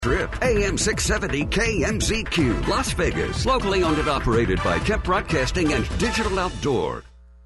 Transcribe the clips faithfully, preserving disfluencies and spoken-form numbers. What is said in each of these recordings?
Trip, A M six seventy K M Z Q, Las Vegas, locally owned and operated by Kep Broadcasting and Digital Outdoor.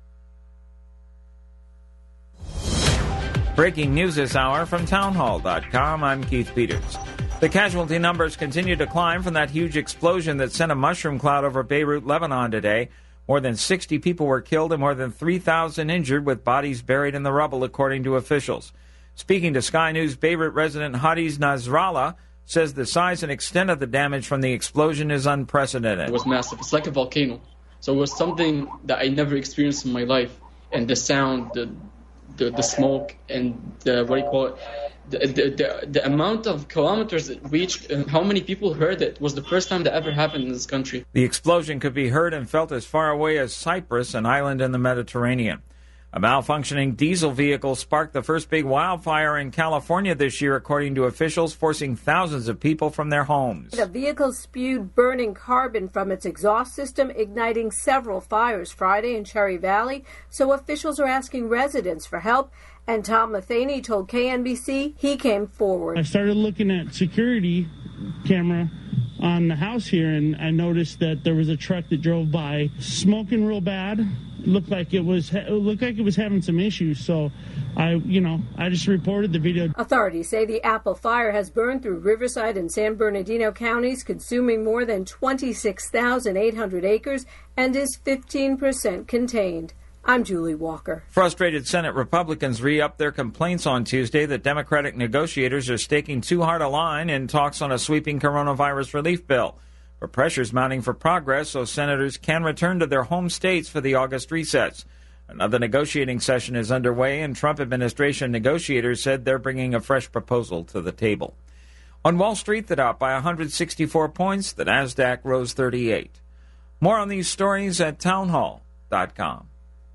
Breaking news this hour from townhall dot com. I'm Keith Peters. The casualty numbers continue to climb from that huge explosion that sent a mushroom cloud over Beirut, Lebanon today. More than sixty people were killed and more than three thousand injured, with bodies buried in the rubble, according to officials. Speaking to Sky News, Beirut resident Hadiz Nasrallah says the size and extent of the damage from the explosion is unprecedented. It was massive. It's like a volcano. So it was something that I never experienced in my life. And the sound, the the, the smoke, and the, what do you call it, the, the, the, the amount of kilometers it reached, and how many people heard it, was the first time that ever happened in this country. The explosion could be heard and felt as far away as Cyprus, an island in the Mediterranean. A malfunctioning diesel vehicle sparked the first big wildfire in California this year, according to officials, forcing thousands of people from their homes. The vehicle spewed burning carbon from its exhaust system, igniting several fires Friday in Cherry Valley, so officials are asking residents for help. And Tom Matheny told K N B C he came forward. I started looking at security camera on the house here, and I noticed that there was a truck that drove by smoking real bad. It looked like it was it looked like it was having some issues, so I, you know, I just reported the video. Authorities say the Apple fire has burned through Riverside and San Bernardino counties, consuming more than twenty-six thousand eight hundred acres and is fifteen percent contained. I'm Julie Walker. Frustrated Senate Republicans re-upped their complaints on Tuesday that Democratic negotiators are staking too hard a line in talks on a sweeping coronavirus relief bill. But pressure's mounting for progress so senators can return to their home states for the August recess. Another negotiating session is underway, and Trump administration negotiators said they're bringing a fresh proposal to the table. On Wall Street, the Dow up by one hundred sixty-four points. The Nasdaq rose thirty-eight. More on these stories at townhall dot com.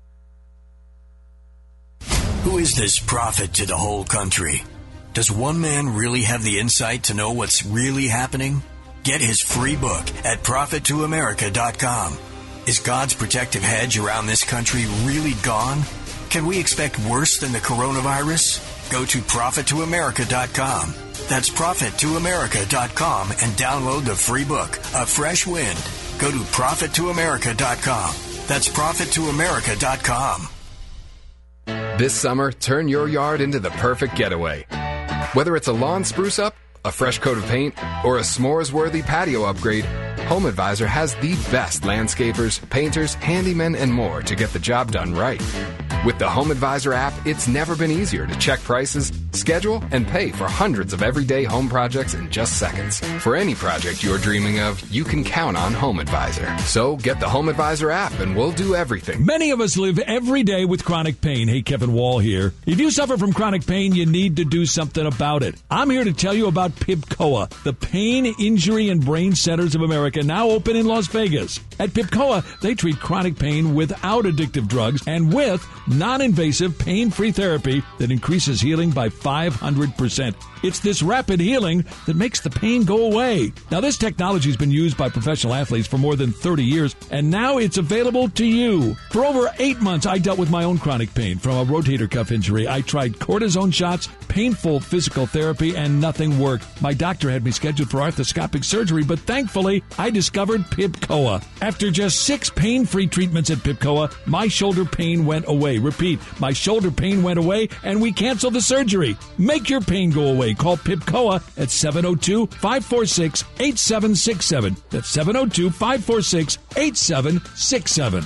Who is this prophet to the whole country? Does one man really have the insight to know what's really happening? Get his free book at prophet to america dot com. Is God's protective hedge around this country really gone? Can we expect worse than the coronavirus? Go to prophet to america dot com. That's prophet to america dot com and download the free book, A Fresh Wind. Go to prophet to america dot com. That's prophet to america dot com. This summer, turn your yard into the perfect getaway. Whether it's a lawn spruce up, a fresh coat of paint, or a s'mores-worthy patio upgrade, HomeAdvisor has the best landscapers, painters, handymen, and more to get the job done right. With the HomeAdvisor app, it's never been easier to check prices, schedule, and pay for hundreds of everyday home projects in just seconds. For any project you're dreaming of, you can count on HomeAdvisor. So get the HomeAdvisor app and we'll do everything. Many of us live every day with chronic pain. Hey, Kevin Wall here. If you suffer from chronic pain, you need to do something about it. I'm here to tell you about PIBCOA, the Pain, Injury, and Brain Centers of America, now open in Las Vegas. At PIBCOA, they treat chronic pain without addictive drugs and with non-invasive pain-free therapy that increases healing by five hundred percent. It's this rapid healing that makes the pain go away. Now, this technology has been used by professional athletes for more than thirty years, and now it's available to you. For over eight months, I dealt with my own chronic pain from a rotator cuff injury. I tried cortisone shots, painful physical therapy, and nothing worked. My doctor had me scheduled for arthroscopic surgery, but thankfully, I discovered PIBCOA. After just six pain-free treatments at PIBCOA, my shoulder pain went away. Repeat, my shoulder pain went away, and we canceled the surgery. Make your pain go away. Call PIBCOA at seven oh two, five four six, eight seven six seven. That's seven oh two, five four six, eight seven six seven.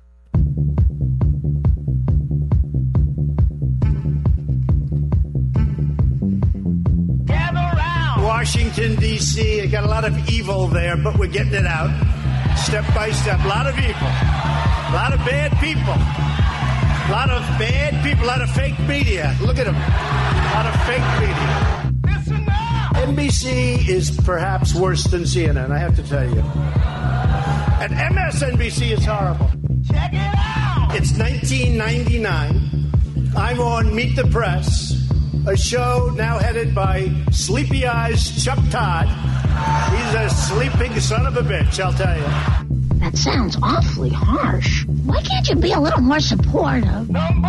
Washington, D C I got a lot of evil there, but we're getting it out step by step. A lot of evil. A lot of bad people. A lot of bad people. A lot of fake media. Look at them. A lot of fake media. N B C is perhaps worse than C N N, I have to tell you. And M S N B C is horrible. Check it out! It's nineteen ninety-nine. I'm on Meet the Press, a show now headed by Sleepy Eyes Chuck Todd. He's a sleeping son of a bitch, I'll tell you. That sounds awfully harsh. Why can't you be a little more supportive? Number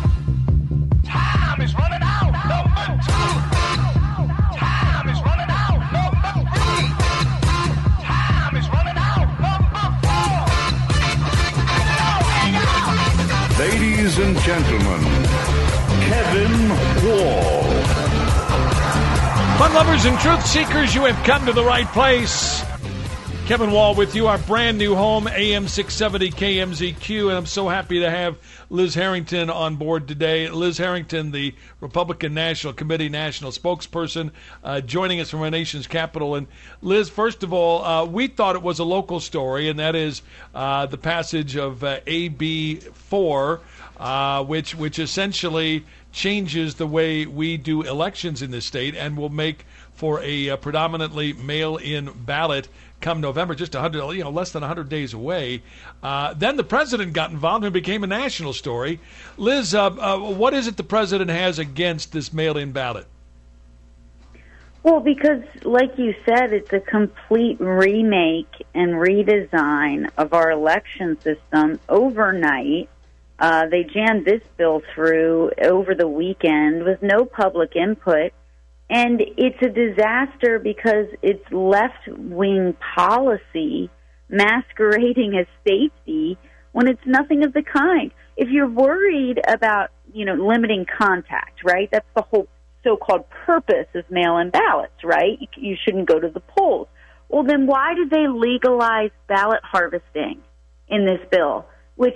one, time is running out. Number two, time is running out. Ladies and gentlemen, Kevin Wall. Fun lovers and truth seekers, you have come to the right place. Kevin Wall with you, our brand new home, A M six seventy K M Z Q, and I'm so happy to have Liz Harrington on board today. Liz Harrington, the Republican National Committee national spokesperson, uh, joining us from our nation's capital. And Liz, first of all, uh, we thought it was a local story, and that is uh, the passage of uh, A B four, uh, which which essentially changes the way we do elections in this state and will make for a uh, predominantly mail-in ballot come November, just one hundred, you know, less than one hundred days away. Uh, then the president got involved and became a national story. Liz, uh, uh, what is it the president has against this mail-in ballot? Well, because, like you said, it's a complete remake and redesign of our election system overnight. Uh, they jammed this bill through over the weekend with no public input. And it's a disaster because it's left-wing policy masquerading as safety when it's nothing of the kind. If you're worried about, you know, limiting contact, right, that's the whole so-called purpose of mail-in ballots, right? You, you shouldn't go to the polls. Well, then why did they legalize ballot harvesting in this bill, which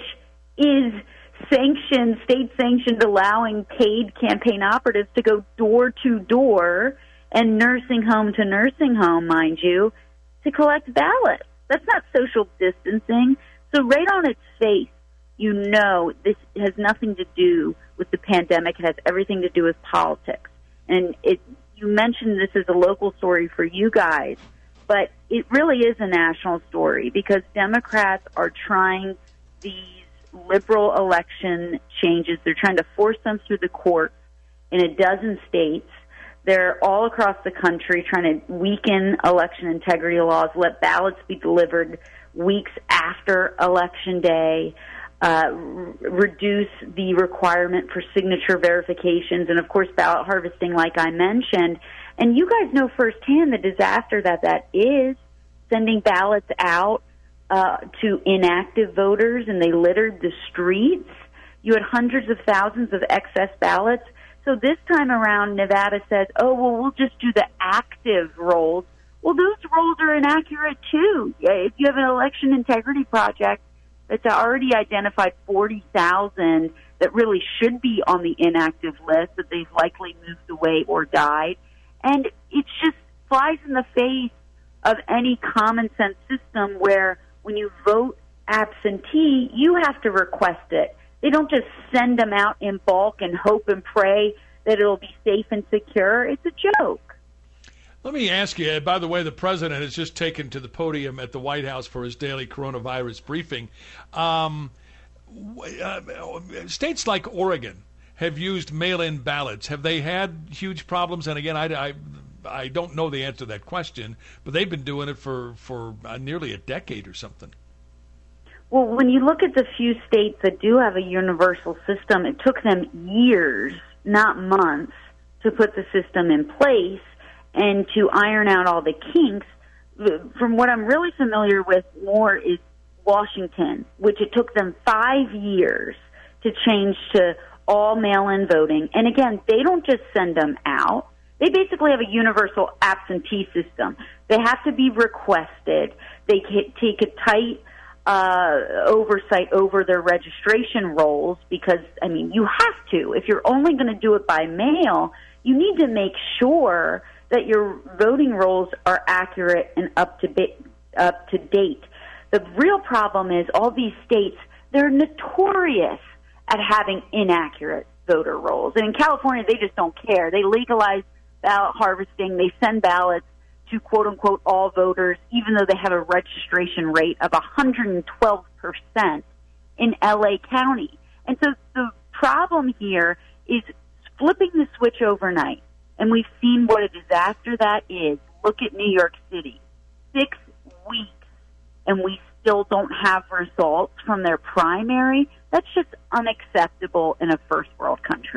is sanctioned, state-sanctioned, allowing paid campaign operatives to go door to door and nursing home to nursing home, mind you, to collect ballots? That's not social distancing. So right on its face, you know this has nothing to do with the pandemic. It has everything to do with politics. And it, you mentioned this is a local story for you guys, but it really is a national story because Democrats are trying these liberal election changes. They're trying to force them through the courts in a dozen states. They're all across the country trying to weaken election integrity laws, let ballots be delivered weeks after Election Day, uh, r- reduce the requirement for signature verifications, and, of course, ballot harvesting, like I mentioned. And you guys know firsthand the disaster that that is, sending ballots out Uh, to inactive voters, and they littered the streets. You had hundreds of thousands of excess ballots. So this time around, Nevada says, oh, well, we'll just do the active rolls. Well, those rolls are inaccurate, too. If you have an election integrity project that's already identified forty thousand that really should be on the inactive list, that they've likely moved away or died, and it just flies in the face of any common sense system where when you vote absentee, you have to request it. They don't just send them out in bulk and hope and pray that it'll be safe and secure. It's a joke. Let me ask you, by the way, the president has just taken to the podium at the White House for his daily coronavirus briefing. Um, uh, states like Oregon have used mail-in ballots. Have they had huge problems? And again, I, I I don't know the answer to that question, but they've been doing it for, for uh, nearly a decade or something. Well, when you look at the few states that do have a universal system, it took them years, not months, to put the system in place and to iron out all the kinks. From what I'm really familiar with more is Washington, which it took them five years to change to all mail-in voting. And again, they don't just send them out. They basically have a universal absentee system. They have to be requested. They take a tight uh, oversight over their registration rolls because, I mean, you have to. If you're only going to do it by mail, you need to make sure that your voting rolls are accurate and up to, ba- up to date. The real problem is all these states, they're notorious at having inaccurate voter rolls. And in California, they just don't care. They legalize ballot harvesting. They send ballots to quote-unquote all voters, even though they have a registration rate of one hundred twelve percent in L A County. And so the problem here is flipping the switch overnight. And we've seen what a disaster that is. Look at New York City. Six weeks, and we still don't have results from their primary. That's just unacceptable in a first-world country.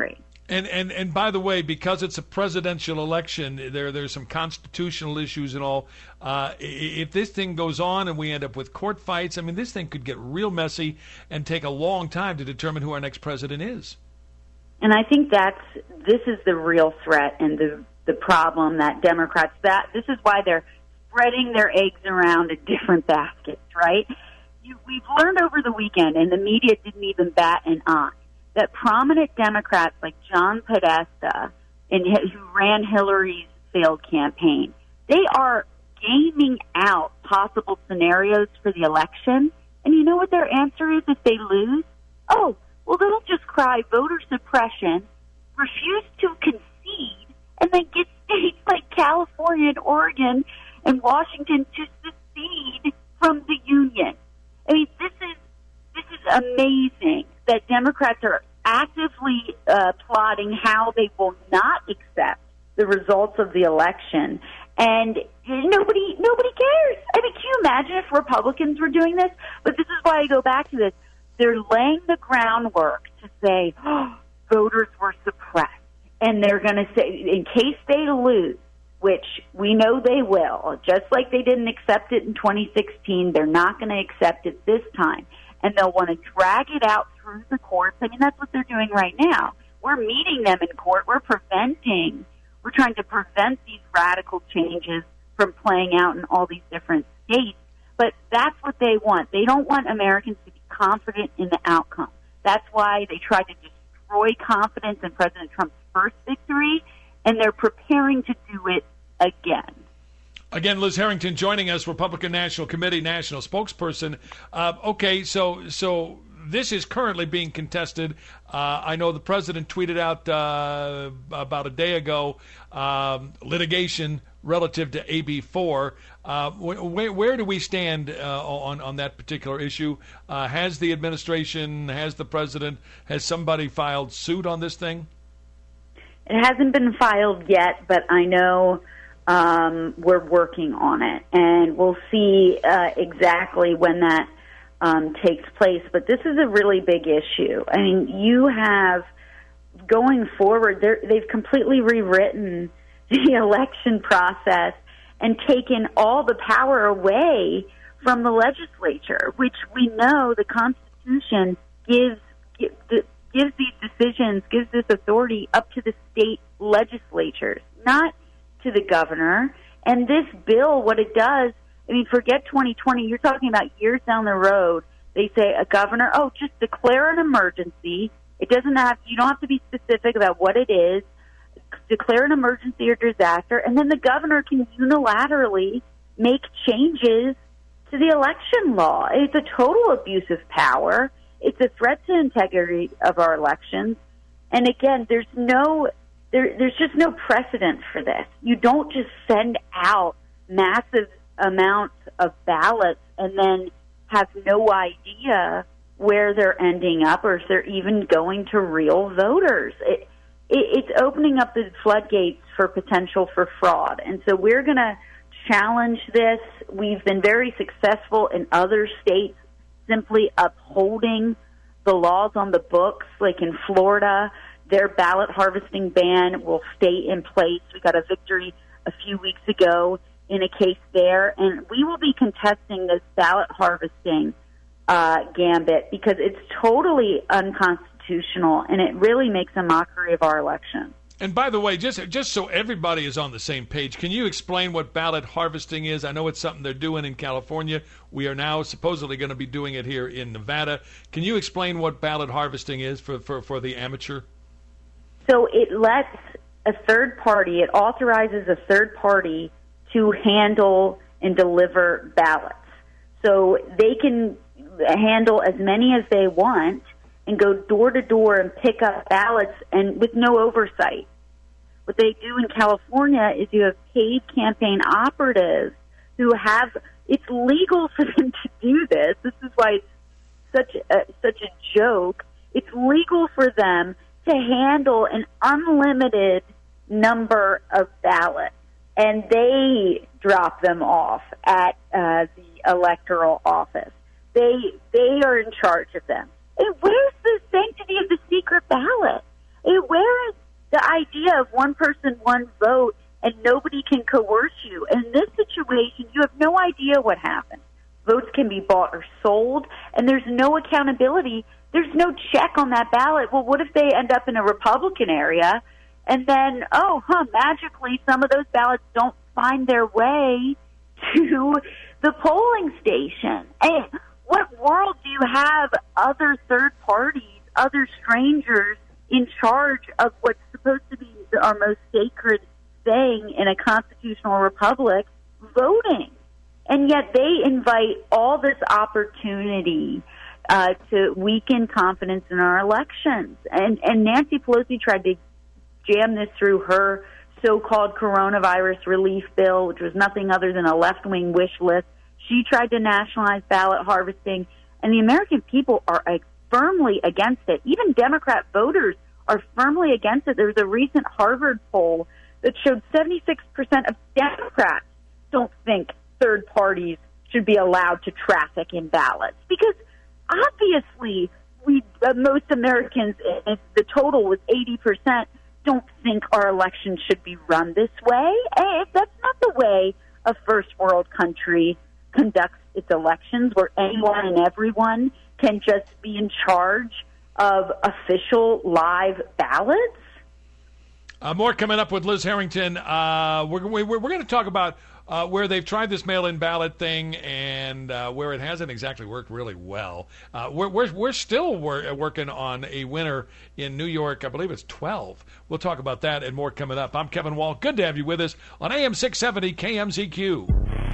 And, and and by the way, because it's a presidential election, there there's some constitutional issues and all. Uh, if this thing goes on and we end up with court fights, I mean, this thing could get real messy and take a long time to determine who our next president is. And I think that's this is the real threat and the the problem that Democrats that this is why they're spreading their eggs around in different baskets, right? You, we've learned over the weekend, and the media didn't even bat an eye, that prominent Democrats like John Podesta, and who ran Hillary's failed campaign, they are gaming out possible scenarios for the election. And you know what their answer is if they lose? Oh, well, they'll just cry voter suppression, refuse to concede, and then get states like California and Oregon and Washington to secede from the union. I mean, this is this is amazing that Democrats are actively uh, plotting how they will not accept the results of the election, and nobody nobody cares. I mean, can you imagine if Republicans were doing this? But this is why I go back to this. They're laying the groundwork to say, oh, voters were suppressed, and they're going to say, in case they lose, which we know they will, just like they didn't accept it in twenty sixteen, they're not going to accept it this time. And they'll want to drag it out through the courts. I mean, that's what they're doing right now. We're meeting them in court. We're preventing, we're trying to prevent these radical changes from playing out in all these different states. But that's what they want. They don't want Americans to be confident in the outcome. That's why they tried to destroy confidence in President Trump's first victory, and they're preparing to do it again. Again, Liz Harrington joining us, Republican National Committee national spokesperson. Uh, okay, so so this is currently being contested. Uh, I know the president tweeted out uh, about a day ago um, litigation relative to A B four. Uh, where, where do we stand uh, on, on that particular issue? Uh, has the administration, has the president, has somebody filed suit on this thing? It hasn't been filed yet, but I know um, we're working on it, and we'll see uh, exactly when that um, takes place. But this is a really big issue. I mean, you have, going forward, they've completely rewritten the election process and taken all the power away from the legislature, which we know the Constitution gives gives these decisions, gives this authority up to the state legislatures, not to the governor. And this bill, what it does, I mean, forget twenty twenty, you're talking about years down the road. They say a governor, oh, just declare an emergency. It doesn't have, you don't have to be specific about what it is. Declare an emergency or disaster, and then the governor can unilaterally make changes to the election law. It's a total abuse of power. It's a threat to integrity of our elections. And again, there's no, there, there's just no precedent for this. You don't just send out massive amounts of ballots and then have no idea where they're ending up or if they're even going to real voters. It, It's opening up the floodgates for potential for fraud. And so we're going to challenge this. We've been very successful in other states simply upholding the laws on the books. Like in Florida, their ballot harvesting ban will stay in place. We got a victory a few weeks ago in a case there. And we will be contesting this ballot harvesting uh, gambit because it's totally unconstitutional, and it really makes a mockery of our election. And by the way, just just so everybody is on the same page, can you explain what ballot harvesting is? I know it's something they're doing in California. We are now supposedly going to be doing it here in Nevada. Can you explain what ballot harvesting is for, for, for the amateur? So it lets a third party, it authorizes a third party to handle and deliver ballots. So they can handle as many as they want and go door to door and pick up ballots and with no oversight. What they do in California is you have paid campaign operatives who have, it's legal for them to do this. This is why it's such a, such a joke. It's legal for them to handle an unlimited number of ballots, and they drop them off at uh, the electoral office. They they are in charge of them. And where's the sanctity of the secret ballot? I It, where is the idea of one person, one vote, and nobody can coerce you? In this situation, you have no idea what happened. Votes can be bought or sold, and there's no accountability. There's no check on that ballot. Well, what if they end up in a Republican area, and then, oh, huh, magically some of those ballots don't find their way to the polling station? And what world do you have other third parties, other strangers in charge of what's supposed to be our most sacred thing in a constitutional republic, voting? And yet they invite all this opportunity uh, to weaken confidence in our elections. And, and Nancy Pelosi tried to jam this through her so-called coronavirus relief bill, which was nothing other than a left-wing wish list. She tried to nationalize ballot harvesting, and the American people are uh, firmly against it. Even Democrat voters are firmly against it. There was a recent Harvard poll that showed seventy-six percent of Democrats don't think third parties should be allowed to traffic in ballots, because obviously we uh, most Americans, if the total was eighty percent, don't think our elections should be run this way. And that's not the way a first world country conducts its elections, where anyone and everyone can just be in charge of official live ballots. Uh, more coming up with Liz Harrington. Uh, we're we're, we're going to talk about uh, where they've tried this mail-in ballot thing and uh, where it hasn't exactly worked really well. Uh, we're, we're we're still wor- working on a winner in New York. I believe it's twelve. We'll talk about that and more coming up. I'm Kevin Wall. Good to have you with us on A M six seventy K M Z Q.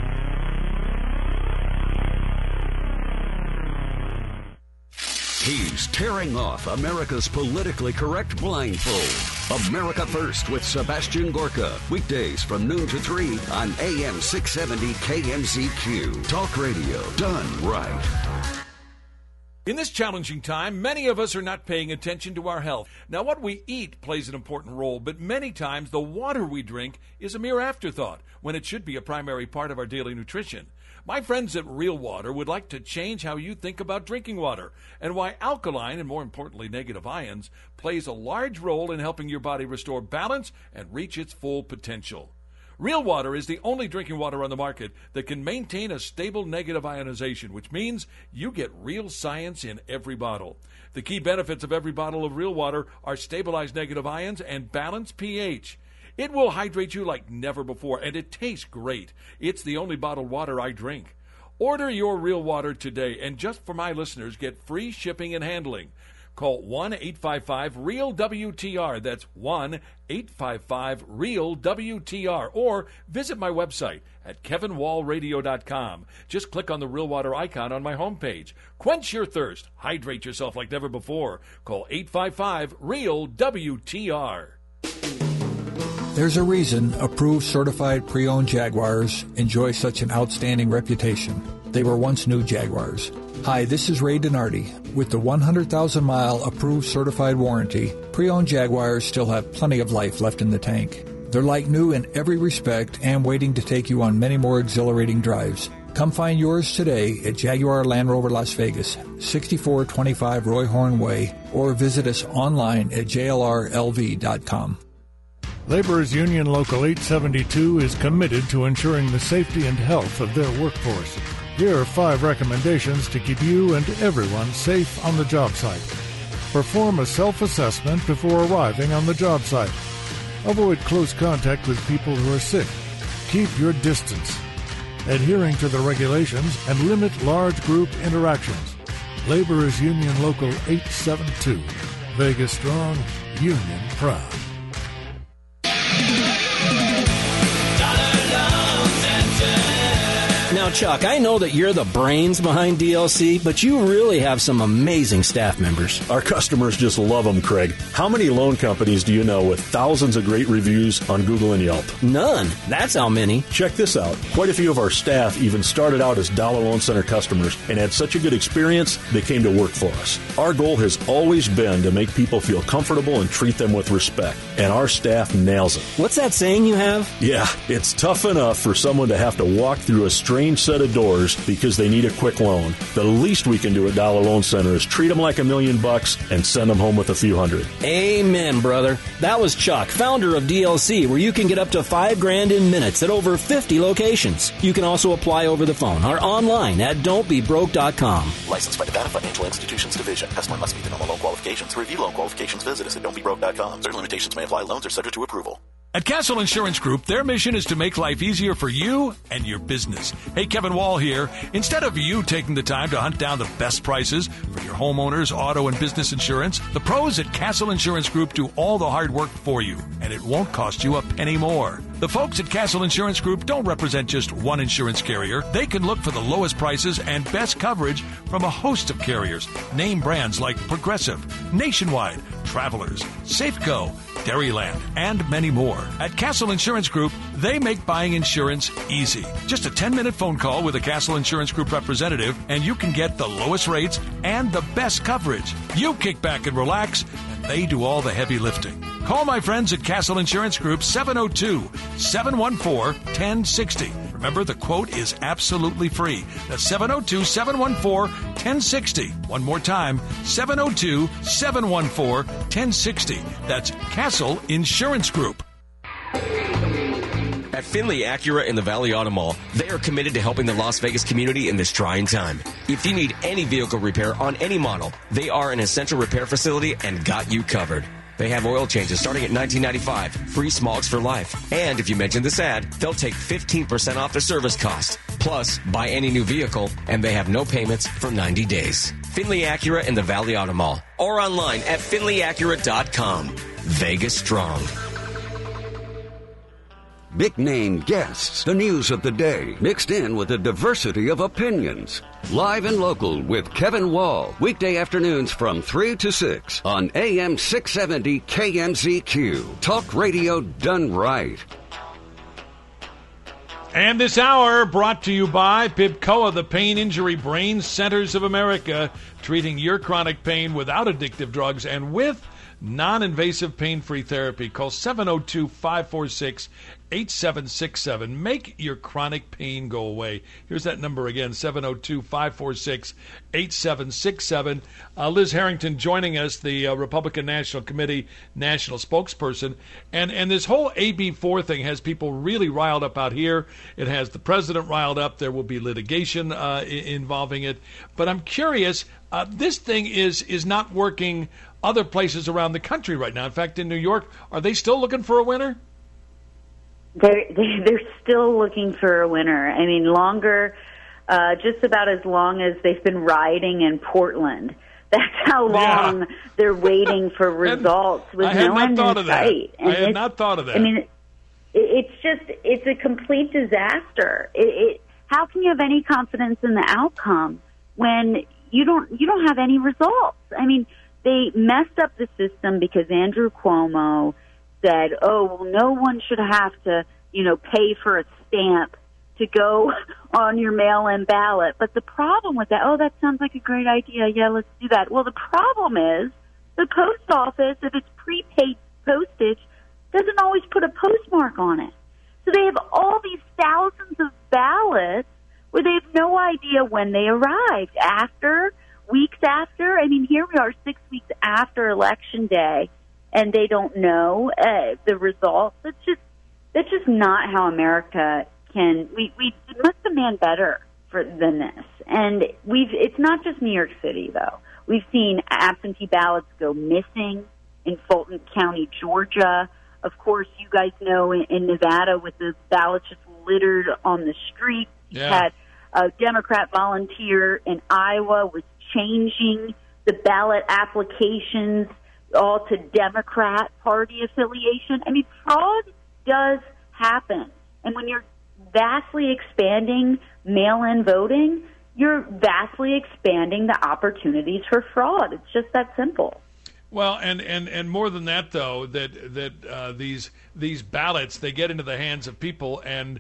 He's tearing off America's politically correct blindfold. America First with Sebastian Gorka. Weekdays from noon to three on A M six seventy K M Z Q. Talk radio done right. In this challenging time, many of us are not paying attention to our health. Now, what we eat plays an important role, but many times the water we drink is a mere afterthought when it should be a primary part of our daily nutrition. My friends at Real Water would like to change how you think about drinking water and why alkaline, and more importantly negative ions, plays a large role in helping your body restore balance and reach its full potential. Real Water is the only drinking water on the market that can maintain a stable negative ionization, which means you get real science in every bottle. The key benefits of every bottle of Real Water are stabilized negative ions and balanced pH. It will hydrate you like never before, and it tastes great. It's the only bottled water I drink. Order your Real Water today, and just for my listeners, get free shipping and handling. Call one eight five five real W T R. That's one eight five five real W T R. Or visit my website at kevin wall radio dot com. Just click on the Real Water icon on my homepage. Quench your thirst. Hydrate yourself like never before. Call eight five five real W T R. There's a reason approved certified pre-owned Jaguars enjoy such an outstanding reputation. They were once new Jaguars. Hi, this is Ray Donardi. With the one hundred thousand mile approved certified warranty, pre-owned Jaguars still have plenty of life left in the tank. They're like new in every respect and waiting to take you on many more exhilarating drives. Come find yours today at Jaguar Land Rover Las Vegas, sixty-four twenty-five Roy Horn Way, or visit us online at J L R L V dot com. Laborers Union Local eight seventy-two is committed to ensuring the safety and health of their workforce. Here are five recommendations to keep you and everyone safe on the job site. Perform a self-assessment before arriving on the job site. Avoid close contact with people who are sick. Keep your distance. Adhering to the regulations and limit large group interactions. Laborers Union Local eight seventy-two. Vegas strong, union proud. Now, Chuck, I know that you're the brains behind D L C, but you really have some amazing staff members. Our customers just love them, Craig. How many loan companies do you know with thousands of great reviews on Google and Yelp? None. That's how many. Check this out. Quite a few of our staff even started out as Dollar Loan Center customers and had such a good experience, they came to work for us. Our goal has always been to make people feel comfortable and treat them with respect, and our staff nails it. What's that saying you have? Yeah, it's tough enough for someone to have to walk through a strange same set of doors because they need a quick loan. The least we can do at Dollar Loan Center is treat them like a million bucks and send them home with a few hundred. Amen, brother. That was Chuck, founder of D L C, where you can get up to five grand in minutes at over fifty locations. You can also apply over the phone or online at don't be broke dot com. Licensed by Nevada Financial Institutions Division. Customer must meet the normal loan qualifications. To review loan qualifications, visit us at don't be broke dot com. Certain limitations may apply. Loans are subject to approval. At Castle Insurance Group, their mission is to make life easier for you and your business. Hey, Kevin Wall here. Instead of you taking the time to hunt down the best prices for your homeowners, auto, and business insurance, the pros at Castle Insurance Group do all the hard work for you, and it won't cost you a penny more. The folks at Castle Insurance Group don't represent just one insurance carrier. They can look for the lowest prices and best coverage from a host of carriers. Name brands like Progressive, Nationwide, Travelers, Safeco, Dairyland, and many more. At Castle Insurance Group, they make buying insurance easy. Just a ten-minute phone call with a Castle Insurance Group representative, and you can get the lowest rates and the best coverage. You kick back and relax, and they do all the heavy lifting. Call my friends at Castle Insurance Group, seven oh two, seven one four, one oh six oh. Remember, the quote is absolutely free. That's seven oh two, seven one four, one oh six oh. One more time, seven oh two, seven one four, one oh six oh. That's Castle Insurance Group. At Finley Acura in the Valley Auto Mall, they are committed to helping the Las Vegas community in this trying time. If you need any vehicle repair on any model, they are an essential repair facility and got you covered. They have oil changes starting at nineteen ninety-five dollars, free smogs for life. And if you mention this ad, they'll take fifteen percent off their service cost. Plus, buy any new vehicle, and they have no payments for ninety days. Finley Acura in the Valley Auto Mall. Or online at finley acura dot com. Vegas strong. Big name guests, the news of the day, mixed in with a diversity of opinions. Live and local with Kevin Wall, weekday afternoons from three to six on A M six seventy K M Z Q. Talk radio done right. And this hour brought to you by PIBCOA, the Pain Injury Brain Centers of America, treating your chronic pain without addictive drugs and with non-invasive pain-free therapy. Call seven oh two, five four six, eight seven six seven. Make your chronic pain go away. Here's that number again, seven oh two, five four six, eight seven six seven. Uh, Liz Harrington joining us, the uh, Republican National Committee national spokesperson. And, and this whole A B four thing has people really riled up out here. It has the president riled up. There will be litigation uh, I- involving it. But I'm curious, uh, this thing is is not working other places around the country right now. In fact, in New York, are they still looking for a winner? They're, they're still looking for a winner. I mean, longer, uh, just about as long as they've been rioting in Portland. That's how long yeah. they're waiting for results with I had no not end thought in of that. sight. And I had not thought of that. I mean, it, it's just, it's a complete disaster. It, it, how can you have any confidence in the outcome when you don't, you don't have any results? I mean, they messed up the system because Andrew Cuomo said, oh, well, no one should have to, you know, pay for a stamp to go on your mail-in ballot. But the problem with that, oh, that sounds like a great idea. Yeah, let's do that. Well, the problem is the post office, if it's prepaid postage, doesn't always put a postmark on it. So they have all these thousands of ballots where they have no idea when they arrived. After, weeks after, I mean, here we are six weeks after Election Day, and they don't know uh, the results. It's just, that's just not how America can, we, we must demand better for than this. And we've, it's not just New York City, though. We've seen absentee ballots go missing in Fulton County, Georgia. Of course, you guys know in, in Nevada with the ballots just littered on the street. Yeah. You had a Democrat volunteer in Iowa was changing the ballot applications all to Democrat Party affiliation. I mean, fraud does happen. And when you're vastly expanding mail-in voting, you're vastly expanding the opportunities for fraud. It's just that simple. Well, and, and, and more than that, though, that that uh, these these ballots, they get into the hands of people, and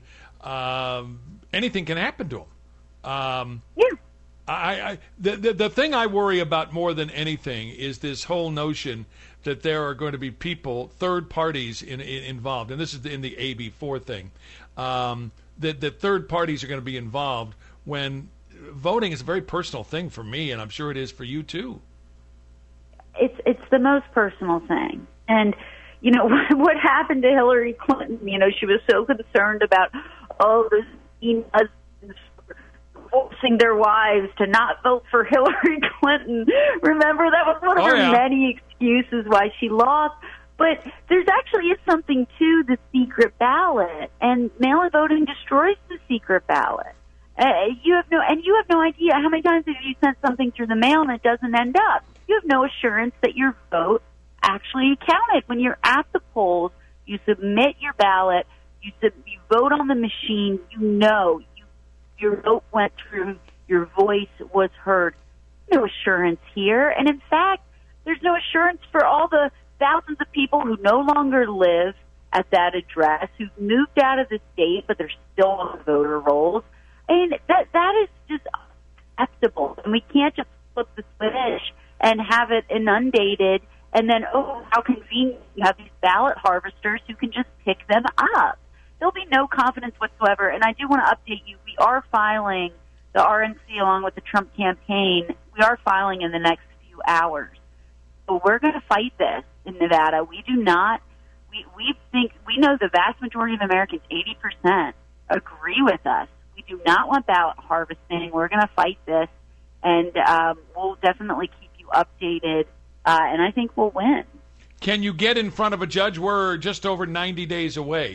um, anything can happen to them. Um, yeah. I, I the, the the thing I worry about more than anything is this whole notion that there are going to be people, third parties in, in, involved, and this is in the A B four thing, um, that, that third parties are going to be involved when voting is a very personal thing for me, and I'm sure it is for you too. It's it's the most personal thing. And, you know, what happened to Hillary Clinton? You know, she was so concerned about, oh, this husbands forcing their wives to not vote for Hillary Clinton. Remember, that was one of oh, her yeah. many excuses why she lost. But there's actually is something to the secret ballot, and mail-in voting destroys the secret ballot. Uh, you have no, and you have no idea how many times have you sent something through the mail and it doesn't end up. You have no assurance that your vote actually counted. When you're at the polls, you submit your ballot, you sub, you vote on the machine, you know you, your vote went through, your voice was heard. No assurance here. And in fact, there's no assurance for all the thousands of people who no longer live at that address, who've moved out of the state, but they're still on the voter rolls. And that that is just unacceptable. And we can't just flip the switch and have it inundated, and then, oh, how convenient you have these ballot harvesters who can just pick them up. There'll be no confidence whatsoever. And I do want to update you. We are filing, the R N C along with the Trump campaign, we are filing in the next few hours. So we're going to fight this in Nevada. We do not, we, we think, we know the vast majority of Americans, eighty percent, agree with us. We do not want ballot harvesting. We're going to fight this, and um, we'll definitely keep you updated, uh, and I think we'll win. Can you get in front of a judge? We're just over ninety days away.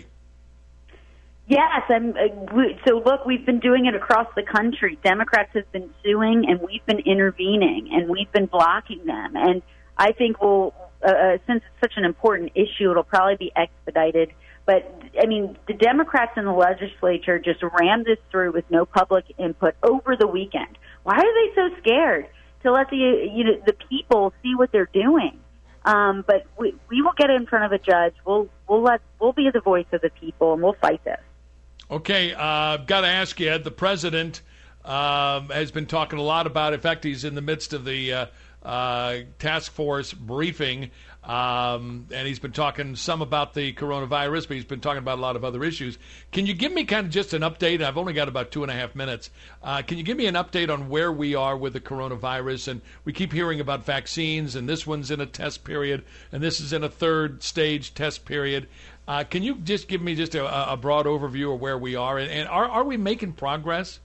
Yes, I'm, uh, we, so look, we've been doing it across the country. Democrats have been suing, and we've been intervening, and we've been blocking them. And I think we'll, uh, since it's such an important issue, it'll probably be expedited. But, I mean, the Democrats in the legislature just rammed this through with no public input over the weekend. Why are they so scared to let the you know the people see what they're doing? Um, but we we will get in front of a judge. We'll we'll let we'll be the voice of the people, and we'll fight this. Okay, uh, I've got to ask you, the president um, has been talking a lot about, in fact, he's in the midst of the uh, uh, task force briefing, um, and he's been talking some about the coronavirus, but he's been talking about a lot of other issues. Can you give me kind of just an update? I've only got about two and a half minutes. Uh, can you give me an update on where we are with the coronavirus? And we keep hearing about vaccines, and this one's in a test period, and this is in a third stage test period. Uh, can you just give me just a, a broad overview of where we are, and, and are, are we making progress?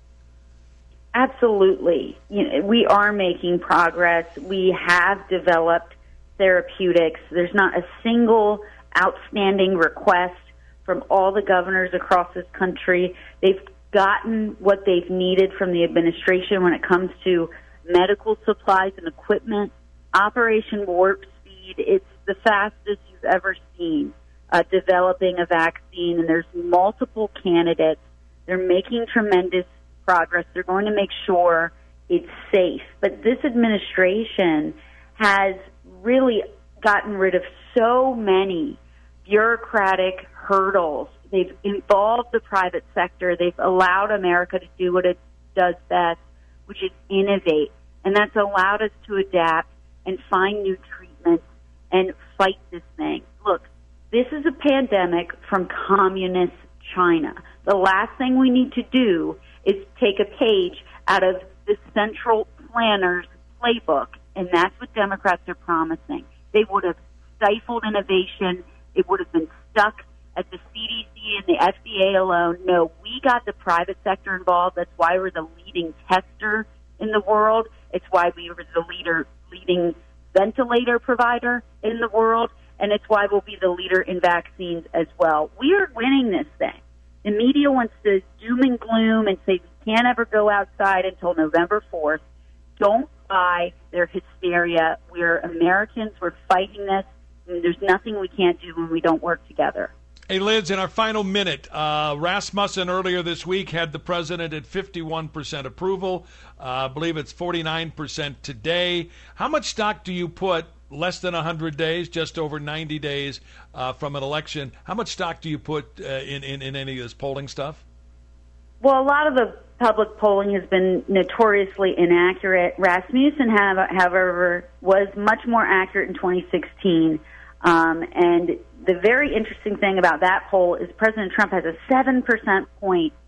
Absolutely. You know, we are making progress. We have developed therapeutics. There's not a single outstanding request from all the governors across this country. They've gotten what they've needed from the administration when it comes to medical supplies and equipment. Operation Warp Speed, it's the fastest you've ever seen. Uh, developing a vaccine, and there's multiple candidates. They're making tremendous progress. They're going to make sure it's safe. But this administration has really gotten rid of so many bureaucratic hurdles. They've involved the private sector. They've allowed America to do what it does best, which is innovate. And that's allowed us to adapt and find new treatments and fight this thing. Look, this is a pandemic from communist China. The last thing we need to do is take a page out of the central planner's playbook, and that's what Democrats are promising. They would have stifled innovation. It would have been stuck at the C D C and the F D A alone. No, we got the private sector involved. That's why we're the leading tester in the world. It's why we were the leader, leading ventilator provider in the world. And it's why we'll be the leader in vaccines as well. We are winning this thing. The media wants to doom and gloom and say we can't ever go outside until November fourth. Don't buy their hysteria. We're Americans. We're fighting this. And there's nothing we can't do when we don't work together. Hey, Liz, in our final minute, uh, Rasmussen earlier this week had the president at fifty-one percent approval. Uh, I believe it's forty-nine percent today. How much stock do you put, less than one hundred days, just over ninety days uh, from an election, how much stock do you put uh, in, in, in any of this polling stuff? Well, a lot of the public polling has been notoriously inaccurate. Rasmussen, have, however, was much more accurate in twenty sixteen. Um, and the very interesting thing about that poll is President Trump has a seven percent point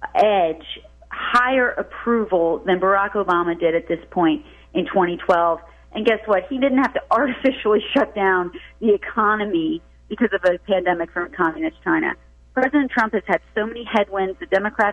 edge, higher approval than Barack Obama did at this point in twenty twelve. And guess what? He didn't have to artificially shut down the economy because of a pandemic from communist China. President Trump has had so many headwinds. The Democrats